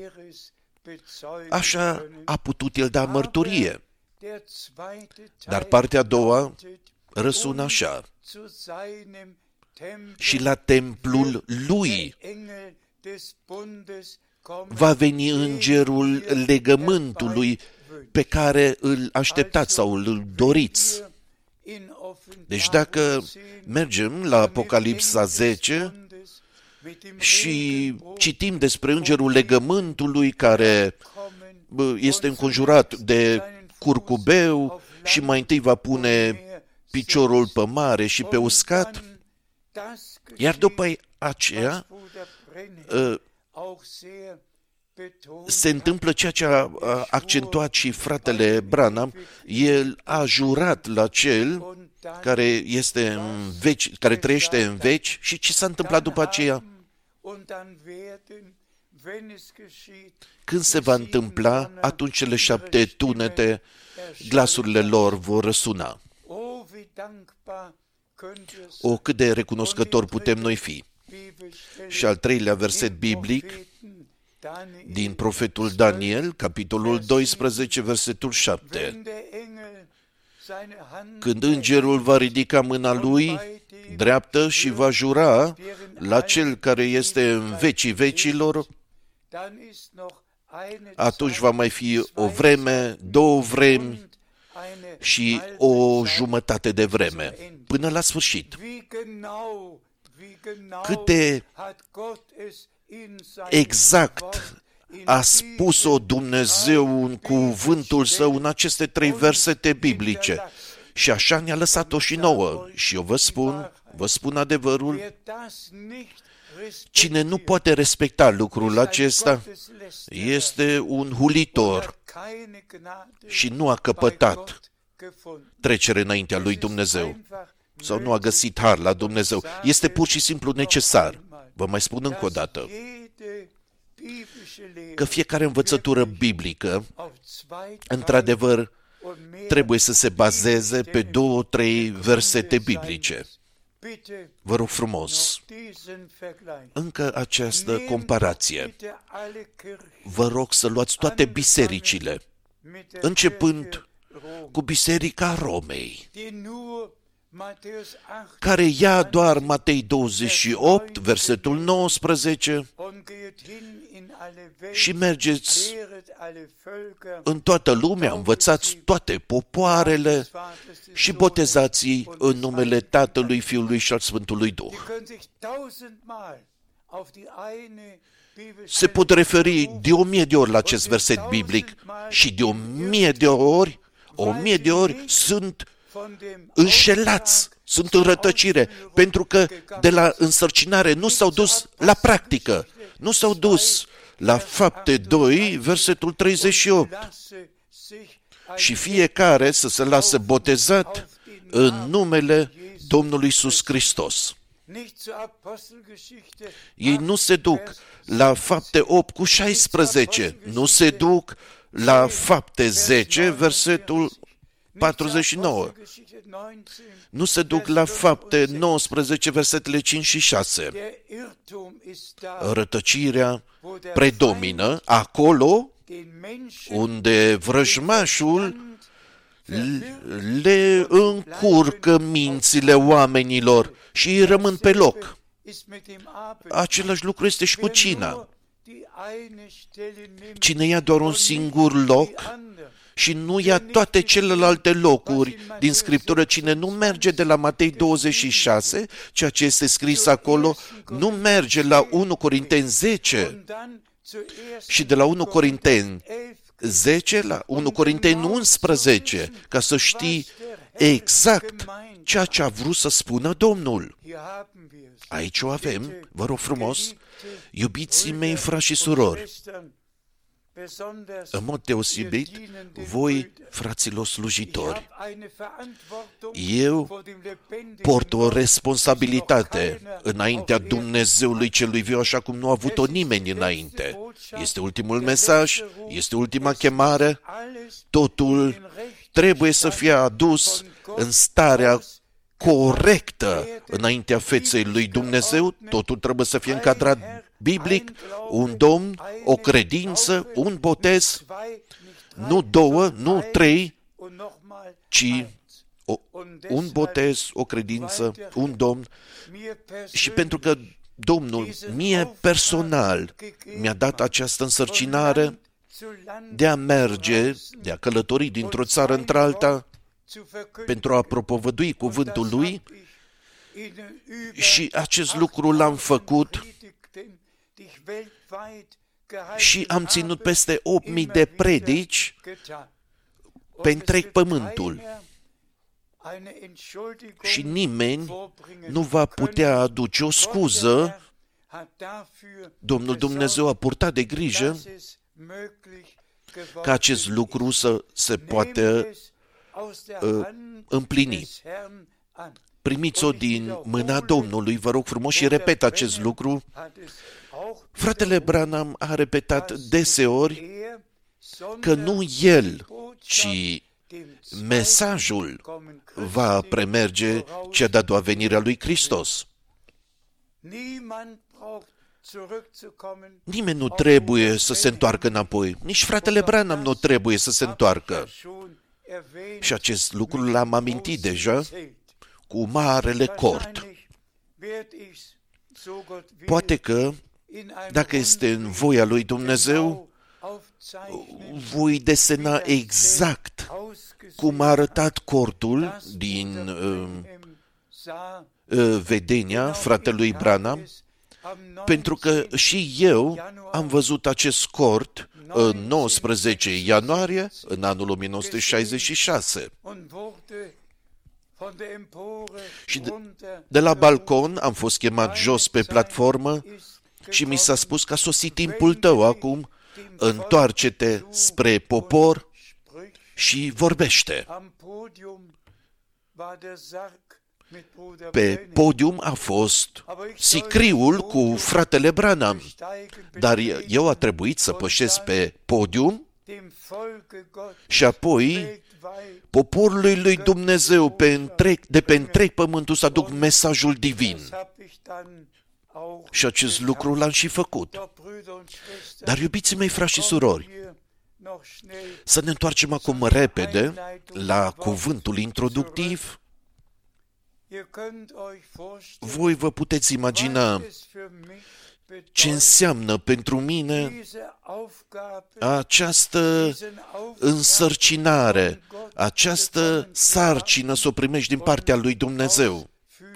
Așa a putut el da mărturie. Dar partea a doua răsună așa: și la templul lui va veni îngerul legământului pe care îl așteptați sau îl doriți. Deci dacă mergem la Apocalipsa 10 și citim despre îngerul legământului care este înconjurat de curcubeu și mai întâi va pune piciorul pe mare și pe uscat, iar după aceea se întâmplă ceea ce a accentuat și fratele Branham. El a jurat la cel care este în veci, care trăiește în veci. Și ce s-a întâmplat după aceea? Când se va întâmpla, atunci cele 7 tunete, glasurile lor vor răsuna. O, cât de recunoscători putem noi fi! Și al 3-lea verset biblic din profetul Daniel, capitolul 12, versetul 7. Când îngerul va ridica mâna lui dreaptă și va jura la cel care este în vecii vecilor, atunci va mai fi o vreme, 2 vremi și o jumătate de vreme, până la sfârșit. Cât de exact a spus-o Dumnezeu în cuvântul Său în aceste 3 versete biblice. Și așa ne-a lăsat-o și nouă. Și eu vă spun adevărul, cine nu poate respecta lucrul acesta este un hulitor și nu a căpătat trecere înaintea lui Dumnezeu sau nu a găsit har la Dumnezeu. Este pur și simplu necesar. Vă mai spun încă o dată că fiecare învățătură biblică, într-adevăr, trebuie să se bazeze pe 2-3 versete biblice. Vă rog frumos, încă această comparație. Vă rog să luați toate bisericile, începând cu Biserica Romei, die nur Matthäus 8 care ia doar Matei 28, versetul 19, und geht hin in alle Welt, și mergeți lehret alle Völker, în toată lumea, învățați toate popoarele și botezați-i în numele Tatălui, Fiului și al Sfântului Duh. Sie können sich tausendmal auf die eine Se pot referi de 1000 de ori la acest verset biblic și de 1000 de ori, 1000 de ori sunt înșelați, sunt în rătăcire, pentru că de la însărcinare nu s-au dus la practică, nu s-au dus la Fapte 2, versetul 38. Și fiecare să se lasă botezat în numele Domnului Iisus Hristos. Ei nu se duc la Fapte 8 cu 16, nu se duc la Fapte 10, versetul 49. Nu se duc la Fapte 19, versetele 5 și 6. Rătăcirea predomină acolo unde vrăjmașul le încurcă mințile oamenilor și îi rămân pe loc. Același lucru este și cu cina. Cine ia doar un singur loc și nu ia toate celelalte locuri din Scriptură, cine nu merge de la Matei 26, ceea ce este scris acolo, nu merge la 1 Corinteni 10 și de la 1 Corinteni 10 la 1 Corinteni 11, ca să știi exact ceea ce a vrut să spună Domnul. Aici o avem, vă rog frumos, iubiții mei, frați și surori, în mod deosebit, voi, fraților slujitori, eu port o responsabilitate înaintea Dumnezeului celui viu, așa cum nu a avut-o nimeni înainte. Este ultimul mesaj, este ultima chemare, totul trebuie să fie adus în starea corectă înaintea feței lui Dumnezeu, totul trebuie să fie încadrat biblic, un domn, o credință, un botez, nu două, nu trei, ci un botez, o credință, un domn. Și pentru că Domnul mie personal mi-a dat această însărcinare de a merge, de a călători dintr-o țară într-alta pentru a propovădui cuvântul Lui, și acest lucru l-am făcut și am ținut peste 8.000 de predici pe întreg pământul. Și nimeni nu va putea aduce o scuză. Domnul Dumnezeu a purtat de grijă ca acest lucru să se poată împlini. Primiți-o din mâna Domnului, vă rog frumos, și repet acest lucru. Fratele Branham a repetat deseori că nu el, ci mesajul va premerge cea de-a doua venire a lui Hristos. Nimeni nu trebuie să se întoarcă înapoi. Nici fratele Branham nu trebuie să se întoarcă. Și acest lucru l-am amintit deja cu marele cort. Poate că, dacă este în voia lui Dumnezeu, voi desena exact cum a arătat cortul din vedenia fratelui Branham, pentru că și eu am văzut acest cort în 19 ianuarie, în anul 1966. Și de la balcon am fost chemat jos pe platformă și mi s-a spus că a sosit timpul tău acum, întoarce-te spre popor și vorbește. Pe podium a fost sicriul cu fratele Branham, dar eu a trebuit să pășesc pe podium și apoi poporului lui Dumnezeu de pe întreg pământul să aduc mesajul divin. Și acest lucru l-am și făcut. Dar, iubiții mei, frați și surori, Să ne întoarcem acum repede la cuvântul introductiv. Voi vă puteți imagina ce înseamnă pentru mine această însărcinare, această sarcină să o primești din partea lui Dumnezeu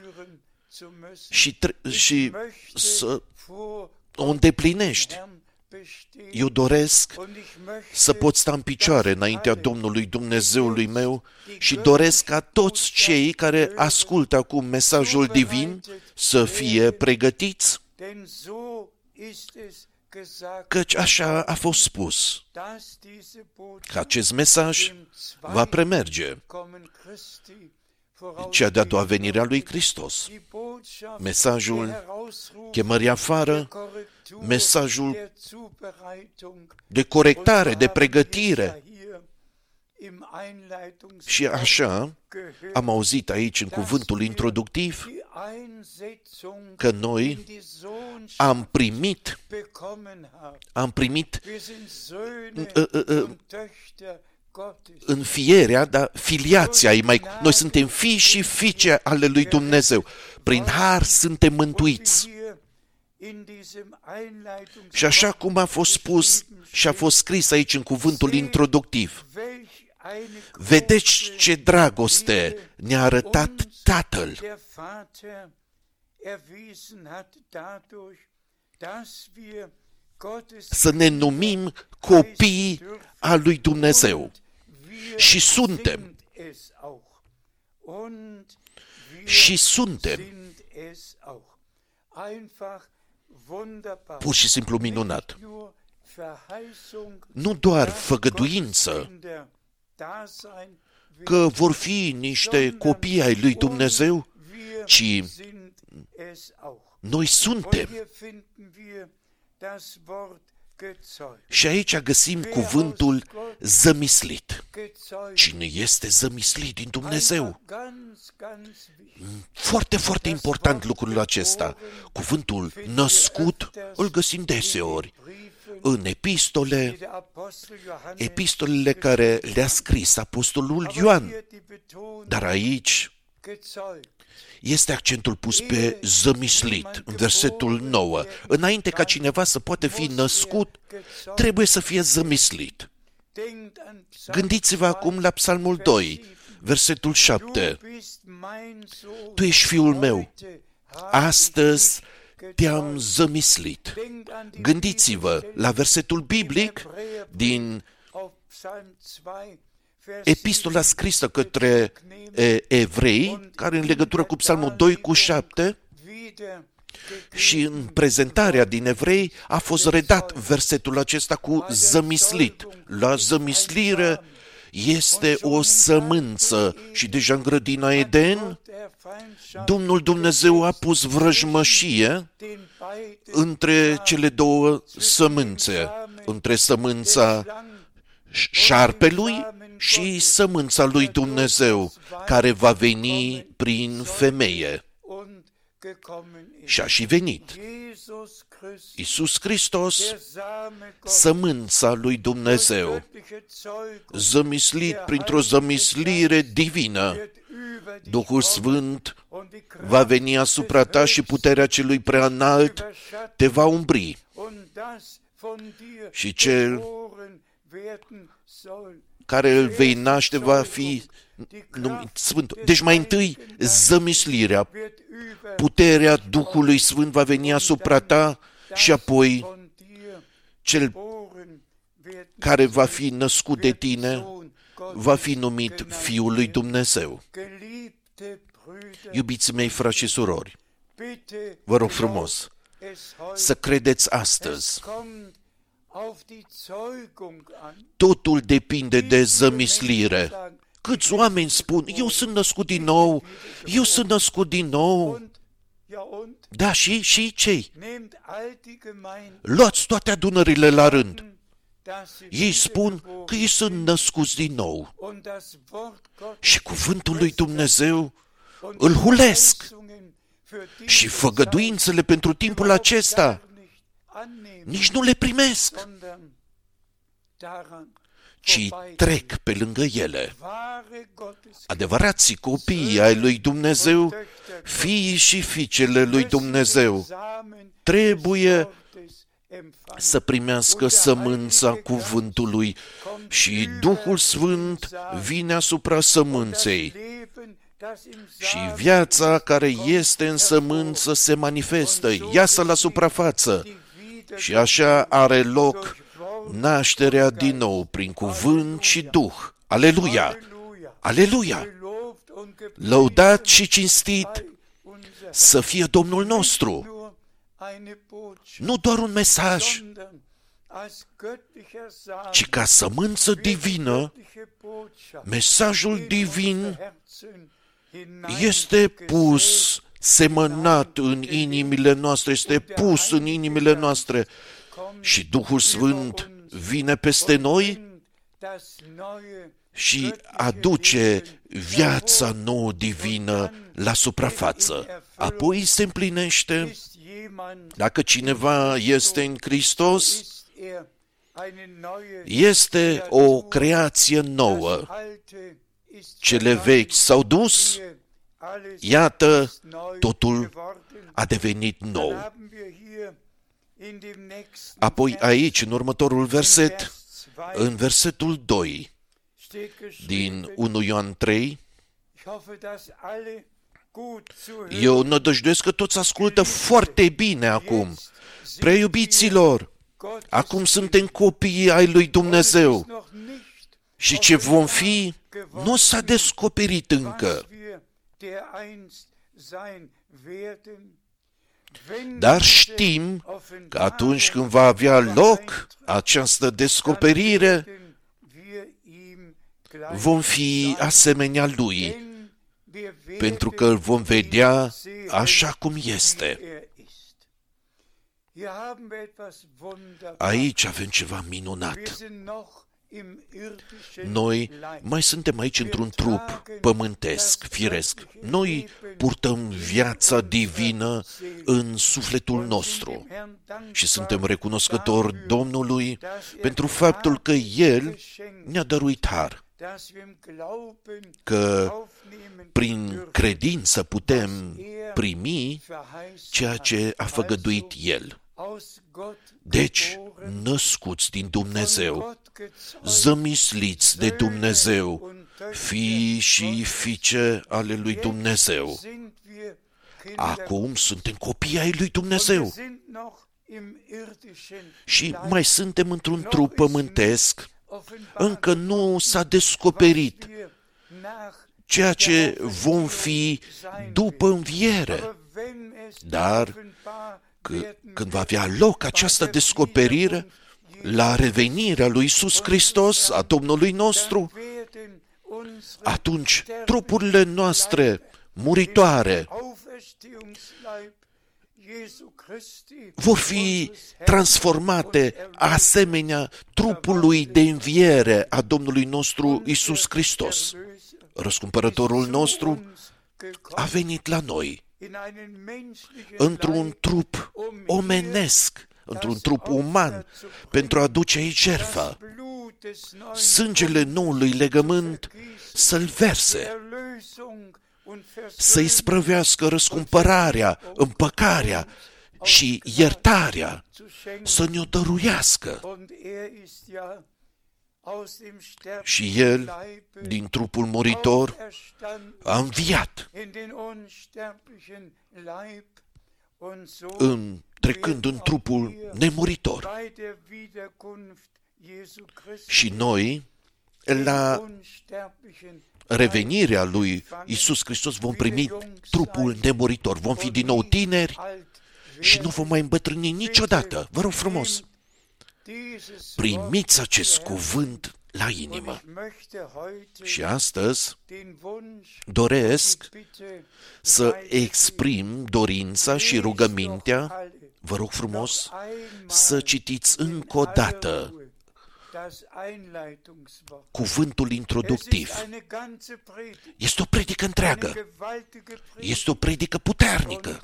și să o îndeplinești. Eu doresc să pot sta în picioare înaintea Domnului Dumnezeului meu și doresc ca toți cei care ascultă acum mesajul divin să fie pregătiți, căci așa a fost spus, că acest mesaj va premerge cea de-a doua venire a lui Hristos. Mesajul chemării afară, mesajul de corectare, de pregătire. Și așa am auzit aici în cuvântul introductiv că noi am primit înfierea, dar filiația e mai... Noi suntem fii și fiice ale lui Dumnezeu. Prin har suntem mântuiți. Și așa cum a fost spus și a fost scris aici în cuvântul introductiv, vedeți ce dragoste ne-a arătat Tatăl, să ne numim copii al lui Dumnezeu. Și suntem. Și suntem. Pur și simplu minunat. Nu doar făgăduință că vor fi niște copii ai lui Dumnezeu, ci noi suntem. Și aici găsim cuvântul zămislit. Cine este zămislit din Dumnezeu? Foarte, foarte important lucrul acesta. Cuvântul născut îl găsim deseori în epistolele care le-a scris apostolul Ioan. Dar aici este accentul pus pe zămislit, în versetul 9. Înainte ca cineva să poată fi născut, trebuie să fie zămislit. Gândiți-vă acum la Psalmul 2, versetul 7. Tu ești fiul meu, astăzi te-am zămislit. Gândiți-vă la versetul biblic din epistola scrisă către evrei, care în legătură cu Psalmul 2 cu 7 și în prezentarea din evrei a fost redat versetul acesta cu zămislit. La zămislire este o sămânță și deja în grădina Eden Domnul Dumnezeu a pus vrăjmășie între cele două sămânțe, între sămânța șarpelui și sămânța lui Dumnezeu, care va veni prin femeie. Și a și venit. Iisus Hristos, sămânța lui Dumnezeu, zămislit printr-o zămislire divină. Duhul Sfânt va veni asupra ta și puterea celui preanalt te va umbri. Și cel care îl vei naște va fi numit Sfânt. Deci mai întâi zămislirea, puterea Duhului Sfânt va veni asupra ta și apoi cel care va fi născut de tine va fi numit Fiul lui Dumnezeu. Iubiții mei, frați și surori, vă rog frumos să credeți astăzi. Totul depinde de zămislire. Câți oameni spun, eu sunt născut din nou, eu sunt născut din nou. Da, și cei? Luați toate adunările la rând. Ei spun că ei sunt născuți din nou. Și cuvântul lui Dumnezeu îl hulesc. Și făgăduințele pentru timpul acesta nici nu le primesc. ci trec pe lângă ele. Adevărații copii ai lui Dumnezeu, fiii și fiicele lui Dumnezeu, trebuie să primească sămânța cuvântului și Duhul Sfânt vine asupra sămânței. Și viața care este în sămânță se manifestă, iasă la suprafață. Și așa are loc nașterea din nou prin cuvânt și Duh. Aleluia! Aleluia! Lăudat și cinstit să fie Domnul nostru! Nu doar un mesaj, ci ca sămânță divină, mesajul divin este pus, semănat în inimile noastre, este pus în inimile noastre și Duhul Sfânt vine peste noi și aduce viața nouă divină la suprafață. Apoi se împlinește. Dacă cineva este în Hristos, este o creație nouă. Cele vechi s-au dus, iată, totul a devenit nou. Apoi aici, în următorul verset, în versetul 2, din 1 Ioan 3, eu nădăjduiesc că toți ascultă foarte bine acum. Preiubiților, acum suntem copii ai lui Dumnezeu și ce vom fi nu s-a descoperit încă. Dar știm că atunci când va avea loc această descoperire, vom fi asemenea Lui, pentru că îl vom vedea așa cum este. Aici avem ceva minunat. Noi mai suntem aici într-un trup pământesc, firesc. Noi purtăm viața divină în sufletul nostru și suntem recunoscători Domnului pentru faptul că El ne-a dăruit har, că prin credință putem primi ceea ce a făgăduit El. Deci, născuți din Dumnezeu, zămisliți de Dumnezeu, fii și fiice ale lui Dumnezeu. Acum suntem copii ai lui Dumnezeu și mai suntem într-un trup pământesc, încă nu s-a descoperit ceea ce vom fi după înviere. Dar când va avea loc această descoperire, la revenirea lui Iisus Hristos, a Domnului nostru, atunci trupurile noastre muritoare vor fi transformate asemenea trupului de înviere a Domnului nostru Iisus Hristos. Răscumpărătorul nostru a venit la noi într-un trup omenesc, într-un trup uman, pentru a aduce aici jertfă. Sângele noului legământ să-l verse, să-i sprăvească răscumpărarea, împăcarea și iertarea, să ne-o dăruiască. Și El, din trupul muritor, a înviat, trecând în trupul nemuritor. Și noi, la revenirea lui Iisus Hristos, vom primi trupul nemuritor. Vom fi din nou tineri și nu vom mai îmbătrâni niciodată. Vă rog frumos, primiți acest cuvânt la inimă. Și astăzi doresc să exprim dorința și rugămintea, vă rog frumos, să citiți încă o dată cuvântul introductiv. Este o predică întreagă. Este o predică puternică.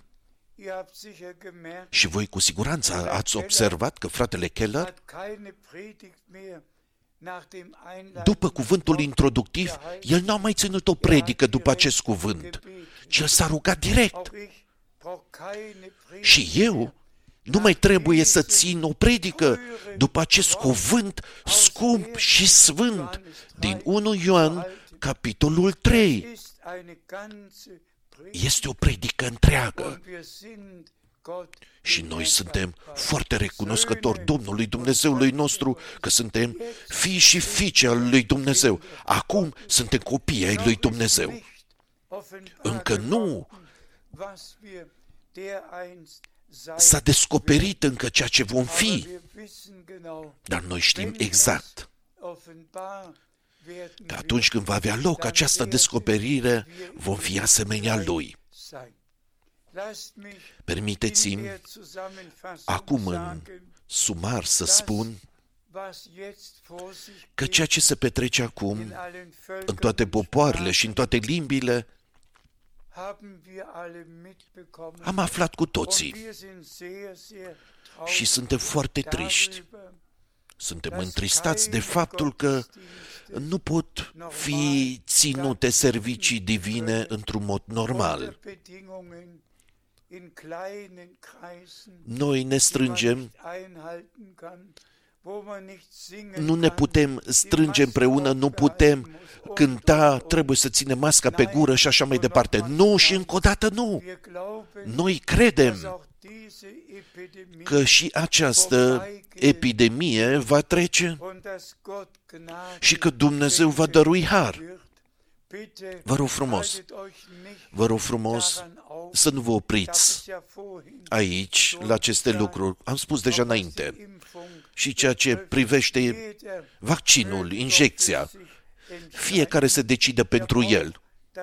Și voi cu siguranță ați observat că fratele Keller După cuvântul introductiv, el n-a mai ținut o predică după acest cuvânt, ci el s-a rugat direct. Și eu nu mai trebuie să țin o predică după acest cuvânt scump și sfânt din 1 Ioan, capitolul 3. Este o predică întreagă. Și noi suntem foarte recunoscători Domnului Dumnezeului nostru că suntem fii și fiice al lui Dumnezeu. Acum suntem copii ai lui Dumnezeu. Încă nu s-a descoperit încă ceea ce vom fi, dar noi știm exact că atunci când va avea loc această descoperire, vom fi asemenea lui. Permiteți-mi acum în sumar să spun că ceea ce se petrece acum în toate popoarele și în toate limbile am aflat cu toții și suntem foarte triști. Suntem întristați de faptul că nu pot fi ținute servicii divine într-un mod normal. Noi ne strângem, nu ne putem strânge împreună, nu putem cânta, trebuie să ținem masca pe gură și așa mai departe. Nu și încă o dată nu. Noi credem că și această epidemie va trece și că Dumnezeu va dărui har. Vă rog frumos să nu vă opriți aici la aceste lucruri. Am spus deja înainte. Și ceea ce privește vaccinul, injecția, fiecare se decide pentru el.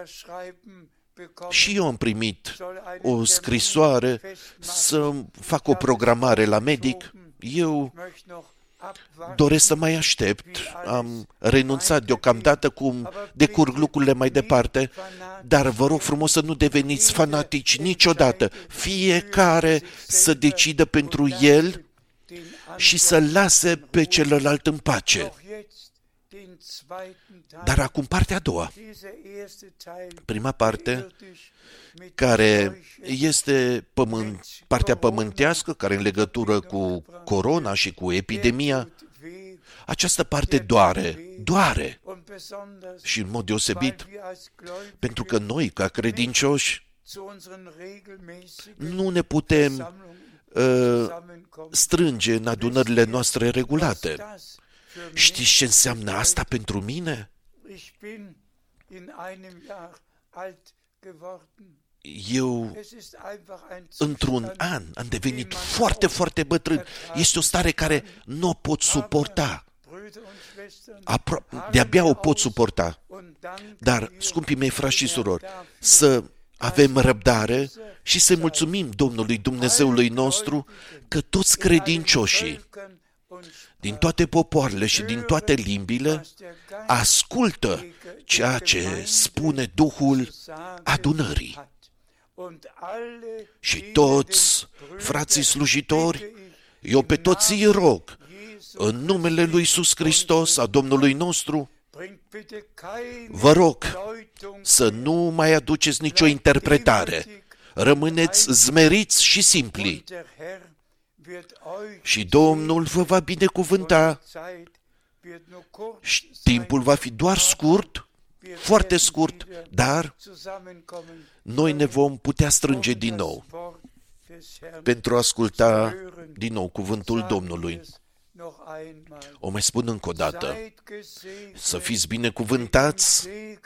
Și eu am primit o scrisoare să fac o programare la medic. Eu doresc să mai aștept. Am renunțat deocamdată cum decurg lucrurile mai departe, dar vă rog frumos să nu deveniți fanatici niciodată. Fiecare să decidă pentru el și să lase pe celălalt în pace. Dar acum partea a doua. Prima parte, care este partea pământească, care în legătură cu corona și cu epidemia, această parte doare. Și în mod deosebit, pentru că noi, ca credincioși, nu ne putem strânge în adunările noastre regulate. Știți ce înseamnă asta pentru mine? Eu, într-un an, am devenit foarte, foarte bătrân. Este o stare care nu o pot suporta. De-abia o pot suporta. Dar, scumpii mei frați și surori, să avem răbdare și să mulțumim Domnului Dumnezeului nostru că toți credincioșii din toate popoarele și din toate limbile ascultă ceea ce spune Duhul adunării. Și toți frații slujitori, eu pe toți îi rog, în numele lui Iisus Hristos, a Domnului nostru, vă rog să nu mai aduceți nicio interpretare. Rămâneți zmeriți și simpli. Și Domnul vă va binecuvânta. Timpul va fi doar scurt, foarte scurt, dar noi ne vom putea strânge din nou pentru a asculta din nou cuvântul Domnului. O mai spun încă o dată, să fiți binecuvântați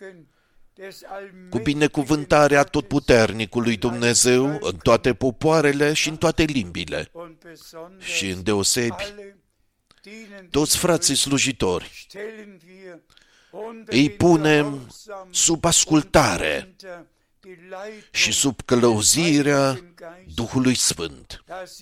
cu binecuvântarea Atotputernicului Dumnezeu în toate popoarele și în toate limbile. Și îndeosebi, toți frații slujitori, îi punem sub ascultare și sub călăuzirea Duhului Sfânt,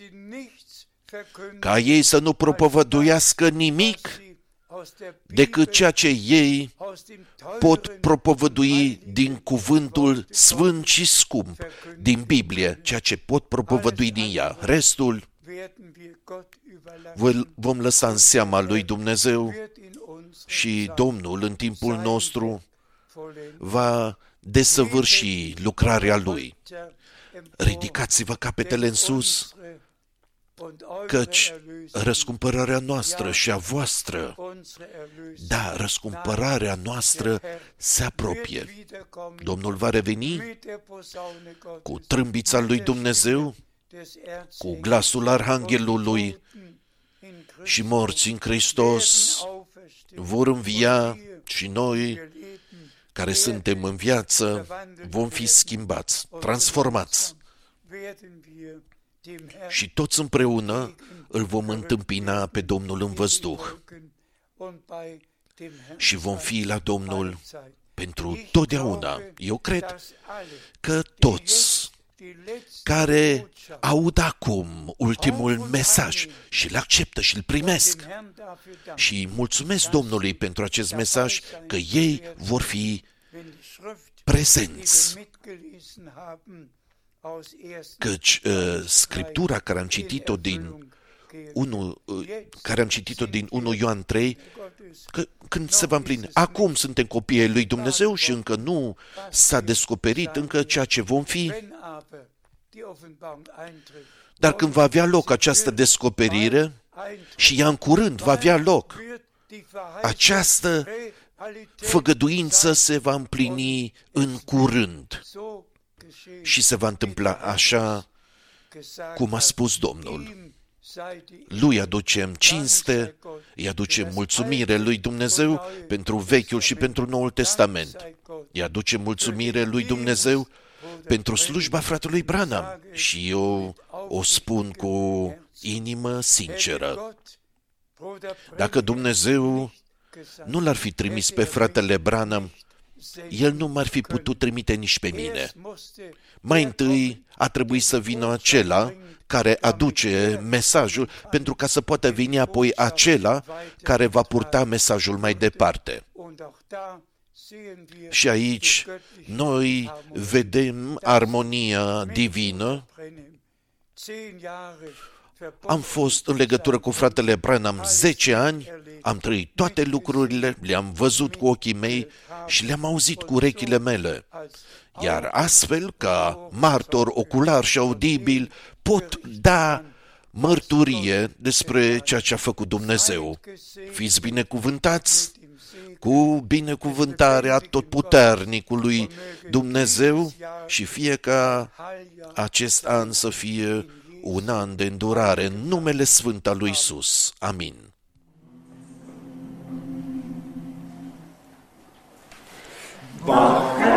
ca ei să nu propovăduiască nimic decât ceea ce ei pot propovădui din cuvântul sfânt și scump, din Biblie, ceea ce pot propovădui din ea. Restul vom lăsa în seama lui Dumnezeu și Domnul în timpul nostru va desăvârși lucrarea Lui. Ridicați-vă capetele în sus, căci răscumpărarea noastră și a voastră, da, răscumpărarea noastră se apropie. Domnul va reveni cu trâmbița lui Dumnezeu, cu glasul Arhanghelului, și morți în Hristos vor învia și noi, care suntem în viață, vom fi schimbați, transformați. Și toți împreună îl vom întâmpina pe Domnul în văzduh și vom fi la Domnul pentru totdeauna. Eu cred că toți care aud acum ultimul mesaj și îl acceptă și îl primesc și mulțumesc Domnului pentru acest mesaj, că ei vor fi prezenți. Căci Scriptura care am citit-o din 1 Ioan 3, că când se va împlini, acum suntem copii ai lui Dumnezeu și încă nu s-a descoperit încă ceea ce vom fi. Dar când va avea loc această descoperire, și ea în curând va avea loc, această făgăduință se va împlini în curând. Și se va întâmpla așa cum a spus Domnul. Lui aducem cinste, îi aducem mulțumire lui Dumnezeu pentru Vechiul și pentru Noul Testament. Îi aducem mulțumire lui Dumnezeu pentru slujba fratelui Branham. Și eu o spun cu inimă sinceră. Dacă Dumnezeu nu l-ar fi trimis pe fratele Branham, el nu m-ar fi putut trimite nici pe mine. Mai întâi a trebuit să vină acela care aduce mesajul, pentru ca să poată veni apoi acela care va purta mesajul mai departe. Și aici noi vedem armonia divină. Am fost în legătură cu fratele Branham 10 ani, am trăit toate lucrurile, le-am văzut cu ochii mei și le-am auzit cu urechile mele. Iar astfel, ca martor ocular și audibil, pot da mărturie despre ceea ce a făcut Dumnezeu. Fiți binecuvântați cu binecuvântarea atotputernicului Dumnezeu și fie ca acest an să fie un an de îndurare în numele Sfânt al lui Iisus. Amin. Wache